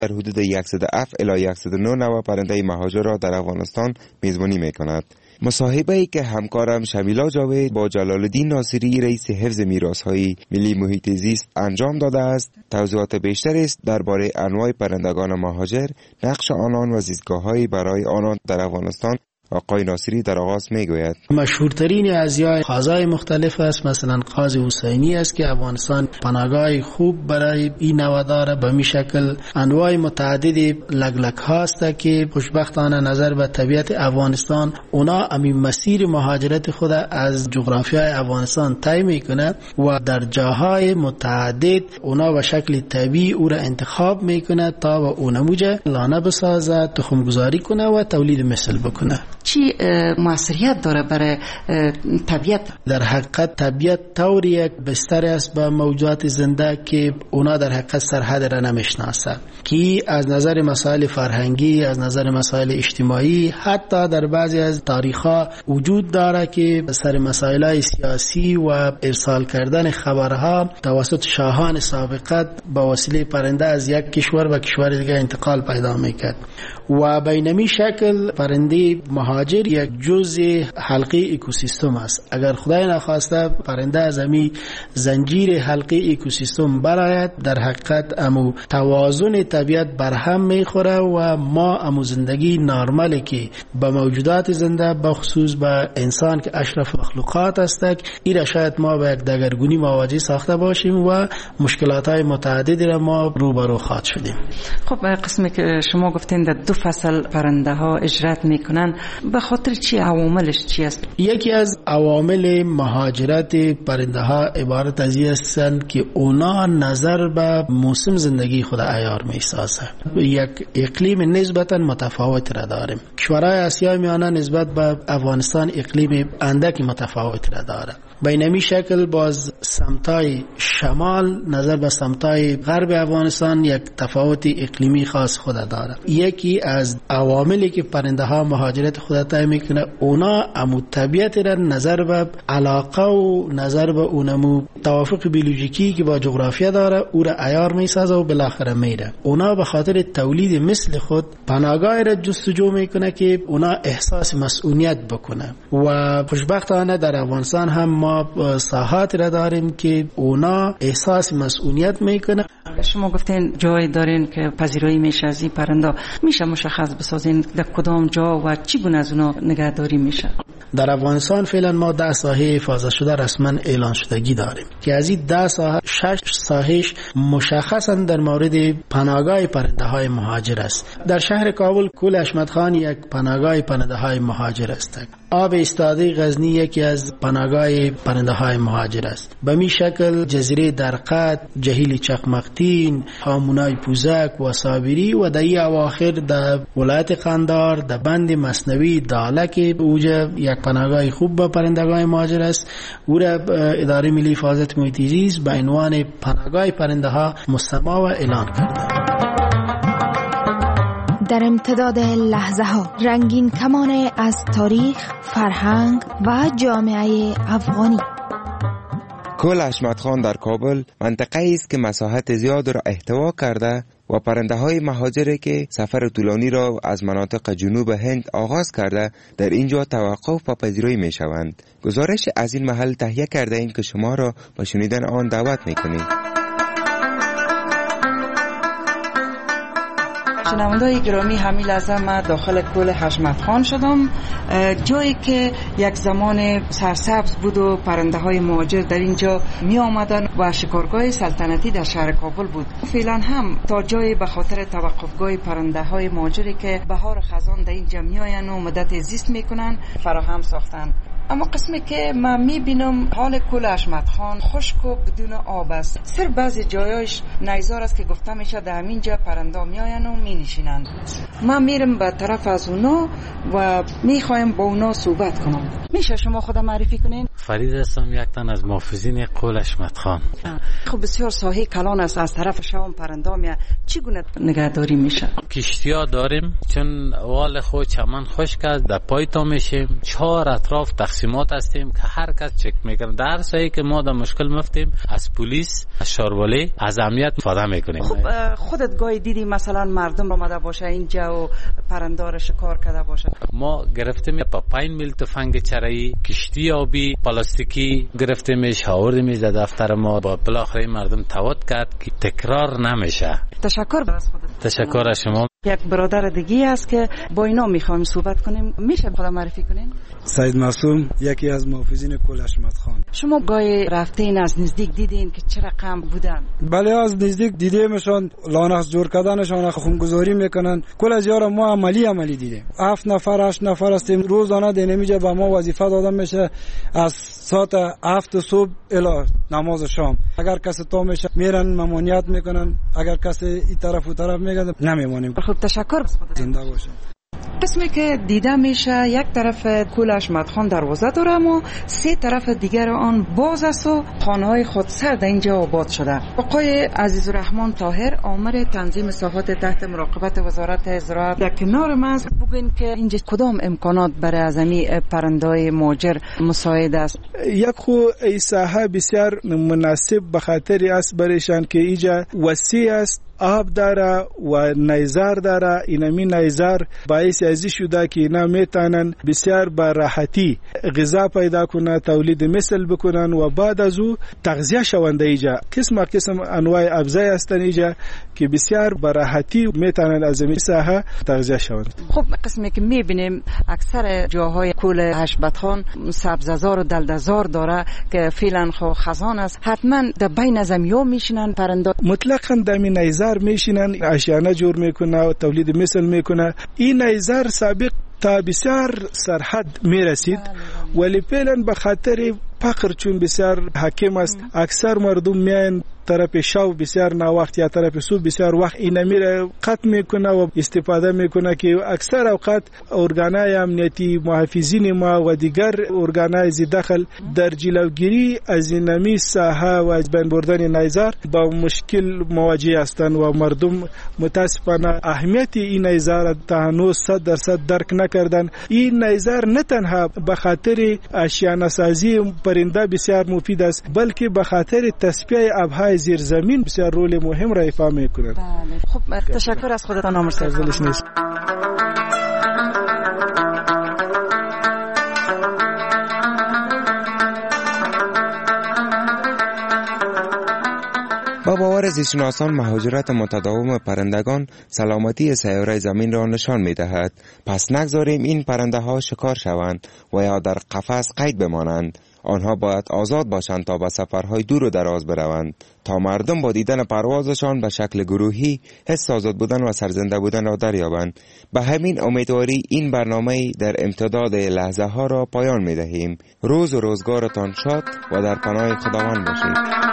در حدود 107 الی 109 نوع پرنده مهاجر را در افغانستان میزبانی میکند. مصاحبه‌ای که همکارم شمیلا جاوید با جلال الدین ناصری رئیس حفظ میراث‌های ملی محیط زیست انجام داده است، توضیحات بیشتری است درباره انواع پرندگان مهاجر، نقش آنان و زیستگاه‌های برای آنان در افغانستان. آقای ناصری در آغاز میگوید مشهورترین ازیای قازهای مختلف است، مثلا قاز حسینی است که افغانستان پناهگاه خوب برای این نوع داره. به می شکل انواع متعدد لگلک هاست که خوشبختانه نظر به طبیعت افغانستان اونا همین مسیر مهاجرت خود از جغرافیای افغانستان طی میکنه و در جاهای متعدد اونا به شکل طبیعی او را انتخاب میکنه تا و اونموجه لانه بسازه، تخم گذاری کنه و تولید مثل بکنه. چی موثریت داره برای طبیعت؟ در حقیقت طبیعت طوری یک بستر است به موجودات زنده که اونا در حقیقت سرحد را نمیشناسه، که از نظر مسائل فرهنگی، از نظر مسائل اجتماعی، حتی در بعضی از تاریخ‌ها وجود داره که سر مسائل سیاسی و ارسال کردن خبرها توسط شاهان سابقت با وسیله پرنده از یک کشور به کشور دیگر انتقال پیدا میکرد و به این شکل پرنده مهاجر یک جزء حلقه اکوسیستم است. اگر خدای نخواسته پرنده از همین زنجیر حلقه اکوسیستم برآید، در حقیقت امو توازن طبیعت برهم میخوره و ما امو زندگی نرمالی که به موجودات زنده بخصوص به انسان که اشرف مخلوقات است، این شاید ما به یک دگرگونی مواجه ساخته باشیم و مشکلات های متعددی را ما روبرو خواهد شدیم. خب قسمی که شما گفتین در 2 فصل پرنده ها اجرت میکنن، به خاطر چی؟ عواملش چی است؟ یکی از عوامل مهاجرت پرنده ها عبارت از این هستند که اونا نظر به موسم زندگی خود عیار میسازه. یک اقلیم نسبتا متفاوت را داریم. کشورهای آسیای میانه نسبت به افغانستان اقلیم اندکی متفاوت را داره. به این شکل باز سمتای شمال نظر به سمتای غرب افغانستان یک تفاوت اقلیمی خاص خود داره. یکی از عواملی که پرنده ها مهاجرت خود طی میکنه، اونا امو طبیعت را نظر به علاقه و نظر به اونمو توافق بیولوژیکی که با جغرافیا داره او را عیار میسازه و بالاخره میره. اونا به خاطر تولید مثل خود پناهگاه را جستجو میکنه که اونا احساس مسئولیت بکنه و خوشبختانه در افغانستان هم ما ساحات را داریم که اونا احساس مسئولیت میکنه. شما گفتین جای دارین که پذیرایی میشه از این پرنده، میشه مشخص بسازین در کدام جا و چی گونه از اونا نگهداری میشه؟ در افغانستان فعلا ما 10 ساحه حفاظت شده رسما اعلان شدگی داریم که از این 10 ساحه 6 ساحهش مشخصا در مورد پناهگاه پرنده های مهاجر است. در شهر کابل کل حشمت خان یک پناهگاه پرنده های مهاجر است. آب ایستاده غزنی یکی از پناهگاه پرنده های مهاجر است. به می شکل جزیره درقد، جهیل چقمقتین، هامونای پوزک و صابری و دایی اواخر در ولایت قندار در بند مصنوی دالک اوجه یک پناهگاه خوب با پرندگان مهاجر است. او را اداره ملی حفاظت محیط زیست به عنوان پناهگاه پرنده ها مسما و اعلان کرده. در امتداد لحظه ها رنگین کمان از تاریخ، فرهنگ و جامعه افغانی. کل حشمت خان در کابل منطقه‌ای است که مساحت زیاد را احتوا کرده و پرنده های مهاجری که سفر طولانی را از مناطق جنوب هند آغاز کرده در اینجا توقف و پذیرایی می شوند. گزارش از این محل تهیه کرده ایم که شما را به شنیدن آن دعوت می کنیم. شنونده‌های گرامی، همین لحظه من داخل کل حشمت خان شدم، جایی که یک زمان سرسبز بود و پرنده های مهاجر در اینجا می آمدن و شکارگاه سلطنتی در شهر کابل بود. فعلا هم تا جایی به خاطر توقفگاه پرنده های مهاجری که بهار خزان در اینجا می آین و مدت زیست می کنن فراهم ساختن. اما قسمی که من میبینم حال کل حشمت خان خشک و بدون آب است. سر بعضی جایاش نیزار است که گفته میشه در همینجا پرنده میآین و مینشینند. من میرم به طرف از اونا و میخوایم با اونا صحبت کنم. میشه شما خودم معرفی کنین؟ فرید هستم، یک تن از محافظین کل حشمت خان. خب بسیار ساحه کلان است. از طرف شام پرنده میاد چگونه نگهداری میشه؟ کشتیا داریم چون وال خود چمن خشک است، در پای تا میشیم 4 اطراف تقسیم تقسیمات هستیم که هر کس چک میکنه. در سایی که ما در مشکل مفتیم از پلیس، از شاروالی، از امنیت استفاده میکنیم. خب خودت گاهی دیدی مثلا مردم آمده باشه اینجا و پرنده را شکار کرده باشه؟ ما گرفتیم با 5 میل تفنگ چرایی، کشتی آبی پلاستیکی گرفتیمش، آوردیمش در دفتر ما. با بالاخره مردم توات کرد که تکرار نمیشه. تشکر از خودت. تشکر از شما. یک برادر دیگه است که با اینا میخوایم صحبت کنیم. میشه خود معرفی کنین؟ سید معصوم، یکی از محافظین کل حشمتخان. شما گاهی رفتین از نزدیک دیدین که چه رقم بودن؟ بله از نزدیک دیدیمشان، لانه جور کردنشان، خونگذاری میکنن. کل از یارا ما عملی دیدیم. 7 نفر 8 نفر هستیم. روزانه دینمیجه با ما وظیفه داده میشه از ساعت 7 صبح الی نماز شام. اگر کسی تو میشه میرن ممانعت میکنن، اگر کسی این طرف و طرف میگه نمیمونیم. خب تشکر. زنده باشه. قسمی که دیده میشه یک طرف کل حشمتخان دروازه داره اما 3 طرف دیگر آن باز است و خانه‌های خودسر در اینجا آباد شده. آقای عزیزالرحمن طاهر آمر تنظیم ساحات تحت مراقبت وزارت زراعت در کنار ما است. بگوین که اینجا کدام امکانات برای ازمی پرنده‌های مهاجر مساعد است؟ یک خو ای ساحه بسیار مناسب به خاطر است برایشان که اینجا وسیع است، آب داره و نیزار داره. اینمی نیزار باعث ازی شده که اینا میتونن بسیار با راحتی غذا پیدا کنن، تولید مثل بکنن و بعد از او تغذیه شونده. اینجا قسم انواع ابزای هستن اینجا که بسیار با راحتی میتونن از این ساحه تغذیه شوند. خب قسمی که میبینیم اکثر جاهای کل حشمتخان سبززار و دلدزار داره که فعلا خو خزان است. حتما در بین زمیا میشینن پرنده. مطلقاً در این نیزار میشینن، اشیانه جور میکنه و تولید مثل میکنه. این نیزار سابق تا بسیار سرحد میرسید ولی فعلا به خاطر فقر چون بسیار حاکم است اکثر مردم میان طرف شو بسیار نا وقت یا طرف صبح بسیار وقت اینا میره قطع میکنه و استفاده میکنه که اکثر اوقات ارگانهای امنیتی، محافظین ما و دیگر ارگانهای داخل در جلوگیری از اینمی ساحه و از بین بردن نیزار با مشکل مواجه هستند و مردم متاسفانه اهمیت این نیزار تا هنوز 100% درک نکردن. این نیزار نه تنها به خاطر آشیانه سازی پرنده بسیار مفید است بلکه به خاطر تصفیه آبهای زیر زمین بسیار رول مهم را ایفا میکنند. بله خب تشکر از خودتان آمر سرزلش نیست. با باور زیستشناسان مهاجرت متداوم پرندگان سلامتی سیاره زمین را نشان می‌دهد. پس نگذاریم این پرنده ها شکار شوند و یا در قفس قید بمانند. آنها باید آزاد باشند تا به سفرهای دور و دراز بروند تا مردم با دیدن پروازشان به شکل گروهی حس آزاد بودن و سرزنده بودن را دریابند. به همین امیدواری این برنامه در امتداد لحظه ها را پایان می دهیم. روز و روزگارتان شاد و در پناه خداوند باشید.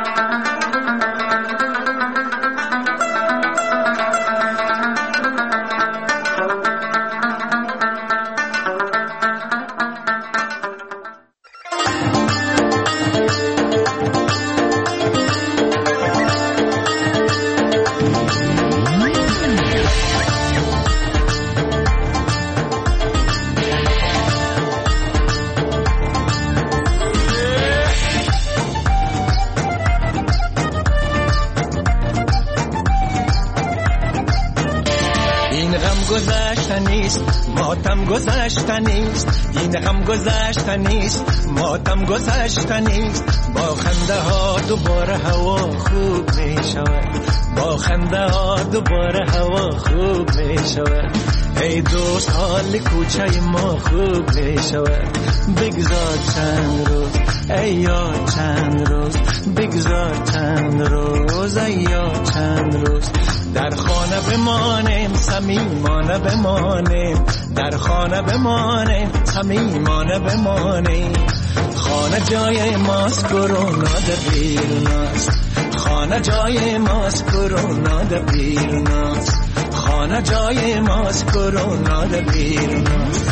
ماتم گذشته نیست، این غم گذشته نیست، ماتم گذشته نیست. با خنده ها دوباره هوا خوب می شود، با خنده ها دوباره هوا خوب می شود. ای دوست حال کوچه ما خوب می شود. بگذار چند روز ای یار چند روز، بگذار چند روز ای یار چند روز. در خانه بمانیم صمیمانه بمانیم، در خانه بمانیم صمیمانه بمانیم. خانه جای ماست کرونا در بیروناست، خانه جای ماست کرونا در بیروناست، خانه جای ماست کرونا در بیروناست.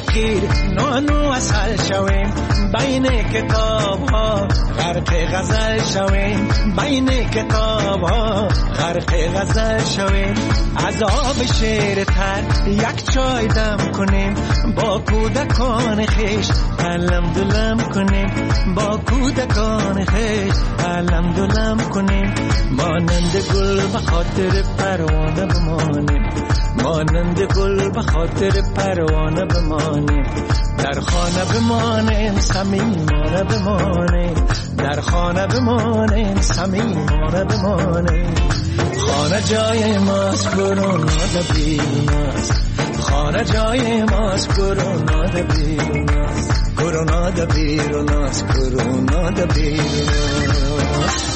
فقیر نان و عسل شویم بین کتاب ها غرق غزل شویم بین کتاب ها غرق غزل شویم از آب شیر تر یک چای دم کنیم با کودکان خیش علم دلم کنیم با کودکان خیش علم دلم کنیم مانند گل به خاطر پروانه بمانیم مانند گل به خاطر پروانه بمانیم در خانه بمانیم صمیمانه بمانیم در خانه بمانیم صمیمانه بمانیم خانه جای ماست کرونا ده بیروناست خانه جای ماست کرونا ده بیروناست کرونا ده بیروناست کرونا ده بیروناست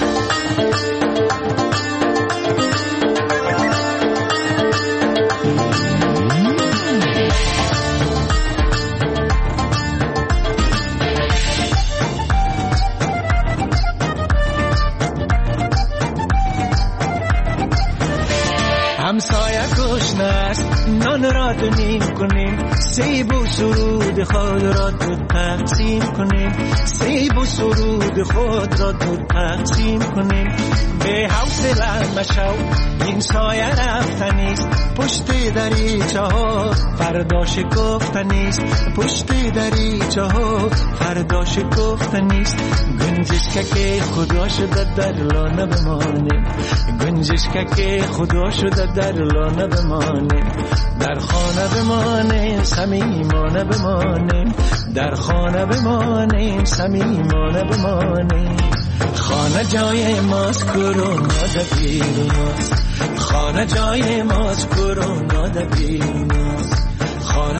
همسایه گشنه است نان را دونیم کنیم سیب و سرود خود را دو تقسیم کنیم سیب و سرود خود را دو تقسیم کنیم به حوصله مشو این سایه رفتنیست پشت دریچه ها فردا شکفتنیست پشت دریچه ها فردا شکفتنیست گنجشک که خدا شده در لانه بمانیم گنجشک که خدا شده در لانه بمانیم در خانه بمانیم صمیمانه بمانیم در خانه بمانیم صمیمانه بمانیم خانه جای ماست کرونا ده بیروناست خانه جای ماست کرونا ده بیروناست